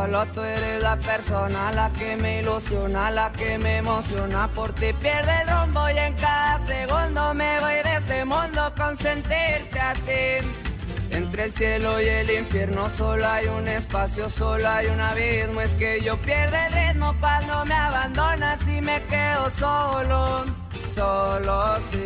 Solo tú eres la persona, la que me ilusiona, la que me emociona. Por ti pierde el rumbo y en cada segundo me voy de este mundo con sentirte así. Entre el cielo y el infierno solo hay un espacio, solo hay un abismo. Es que yo pierdo el ritmo cuando me abandonas y me quedo solo, solo sí.